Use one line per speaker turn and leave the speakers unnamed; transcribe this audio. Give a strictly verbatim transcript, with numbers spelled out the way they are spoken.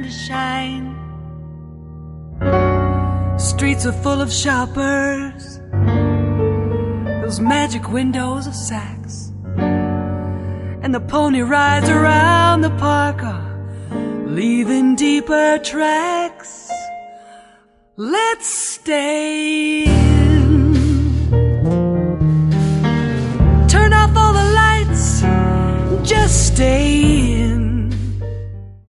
to shine. Streets are full of shoppers, those magic windows of Saks, and the pony rides around the park are leaving deeper tracks. Let's stay